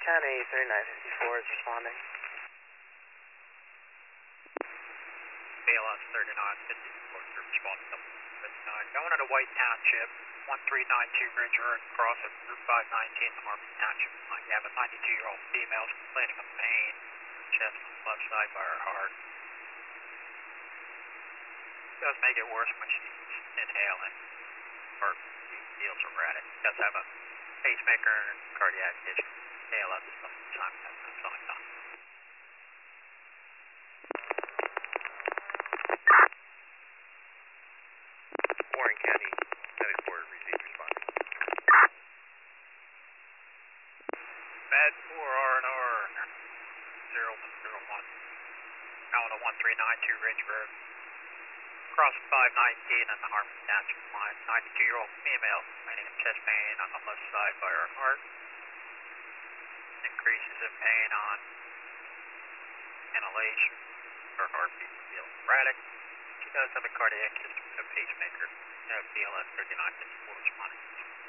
County 3954 is responding. BLS 3954 is responding to 59. Going into White Township, 1392 Ridge Road, across at Route 519 in Harmon Township. You have a 92-year-old female complaining of pain, chest on the left side by her heart. It does make it worse when she's inhaling. Her feels erratic. Does have a pacemaker and cardiac issue. ALS is sometimes that's on time. Warren County, 74, received responding. Bad 4 R&R 0101. Now on the 1392 Ridge Road. Across 519 on the Harmon Township line. 92-year-old female complaining of chest pain on the left side by her heart. Increases in pain on inhalation. Her heartbeat feels erratic. She does have a cardiac history, a pacemaker. BLS 3954 responding.